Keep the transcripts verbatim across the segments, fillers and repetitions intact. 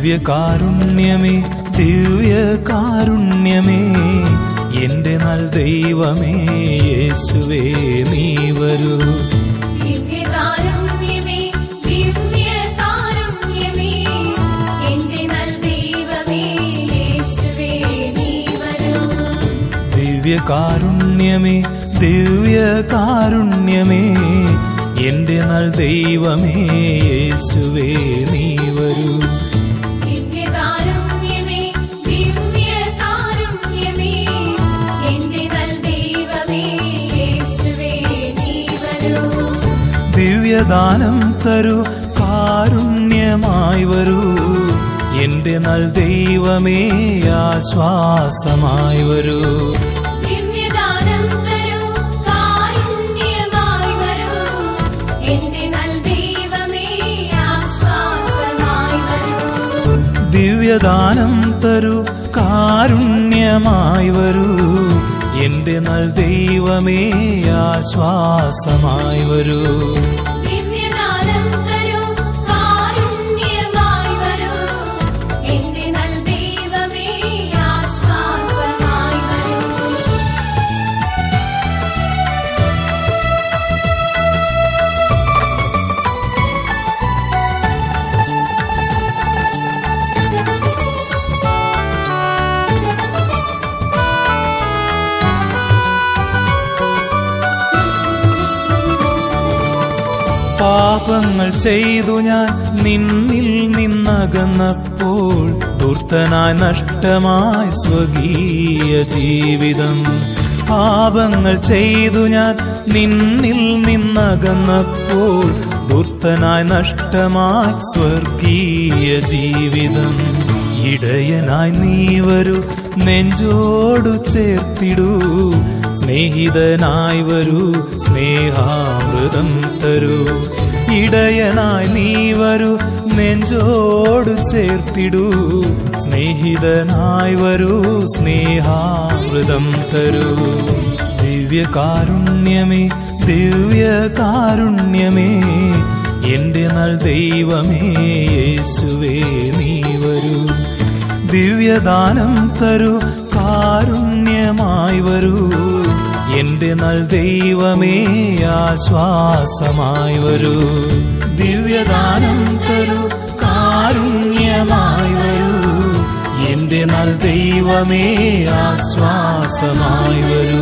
ദിവ്യകാരുണ്യമേ ദിവ്യകാരുണ്യമേ എന്റെ നൽ ദൈവമേ യേശുവേ നീ വരൂ. ദിവ്യകാരുണ്യമേ ദിവ്യകാരുണ്യമേ എന്റെ നൽ ദൈവമേ യേശുവേ നീ വരൂ. ദിവ്യകാരുണ്യമേ ദിവ്യകാരുണ്യമേ എന്റെ നൽ ദൈവമേ യേശുവേ നീ വരൂ. ദിവ്യകാരുണ്യമേ ദിവ്യകാരുണ്യമേ എന്റെ നൽ ദൈവമേ യേശുവേ നീ വരൂ. ദിവ്യദാനം തരൂ കാരുണ്യമായി വരൂ എന്റെ നൽ ദൈവമേ ആശ്വാസമായി വരൂ. ദിവ്യദാനം തരൂ കാരുണ്യമായി വരൂ എന്റെ നൽ ദൈവമേ ആശ്വാസമായി വരൂ. ദിവ്യദാനം തരൂ കാരുണ്യമായി വരൂ എന്റെ നൽ ദൈവമേ ആശ്വാസമായി വരൂ. ദിവ്യദാനം തരൂ കാരുണ്യമായി വരൂ എന്റെ നൽ ദൈവമേ ആശ്വാസമായി വരൂ. പാപങ്ങൾ ചെയ്തു ഞാൻ നിന്നിൽ നിന്നകന്നപ്പോൾ ദുർത്തനായി നഷ്ടമായി സ്വകീയ ജീവിതം. പാപങ്ങൾ ചെയ്തു ഞാൻ നിന്നിൽ നിന്നകന്നപ്പോൾ ദുർത്തനായി നഷ്ടമായി സ്വർഗീയ ജീവിതം. ഇടയനായി നീ വരൂ നെഞ്ചോടു ചേർത്തിടൂ സ്നേഹിതനായി വരൂ സ്നേഹാമൃതം തരൂ. ഇടയനായി നീ വരൂ നെഞ്ചോടു ചേർത്തിടൂ സ്നേഹിതനായി വരൂ സ്നേഹാമൃതം തരൂ. ദിവ്യകാരുണ്യമേ ദിവ്യകാരുണ്യമേ എന്റെ നൽ ദൈവമേ യേശുവേ നീ വരൂ. ദിവ്യദാനം തരൂ കാരുണ്യമായി വരൂ എന്റെ നൽ ദൈവമേ ആശ്വാസമായി വരൂ. ദിവ്യദാനം തരൂ കാരുണ്യമായി വരൂ എന്റെ നൽ ദൈവമേ ആശ്വാസമായി വരൂ.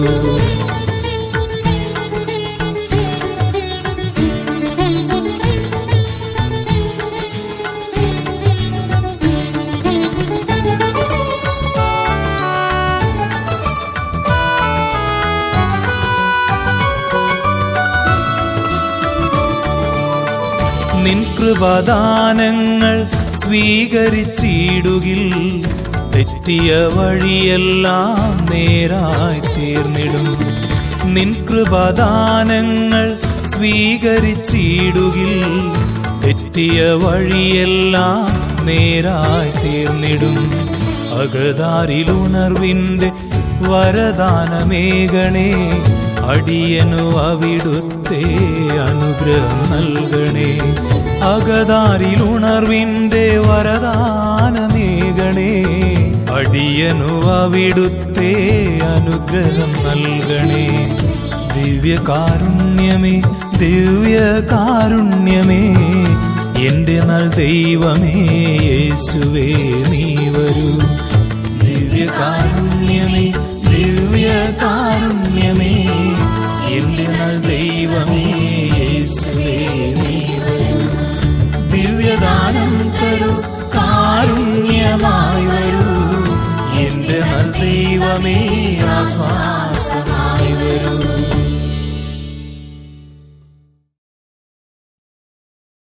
നിൻ കൃപദാനങ്ങൾ സ്വീകരിച്ചിടുകിൽ തെറ്റിയ വഴിയെല്ലാം നേരായി തീർന്നിടും. നിൻ കൃപദാനങ്ങൾ സ്വീകരിച്ചിടുകിൽ തെറ്റിയ വഴിയെല്ലാം നേരായി തീർന്നിടും. അകതാരിലുണർവിന്റെ വരദാനമേകണേ അടിയനു അവിടുത്തെ അനുഗ്രഹം നൽകണേ. അകതാരിലുണർവിന്റെ വരദാനമേകണേ അടിയനു അവിടുത്തെ അനുഗ്രഹം നൽകണേ. ദിവ്യകാരുണ്യമേ ദിവ്യകാരുണ്യമേ എന്റെ നൽ ദൈവമേ യേശുവേ നീ വരൂ. ദിവ്യകാരുണ്യമേ ദിവ്യകാരുണ്യമേ എന്റെ നൽ ദൈവമേ യേശുവേ നീ വരൂ. ദിവ്യദാനം തരൂ കാരുണ്യമായി വരൂ എന്റെ നൽ ദൈവമേ ആശ്വാസമായി വരൂ.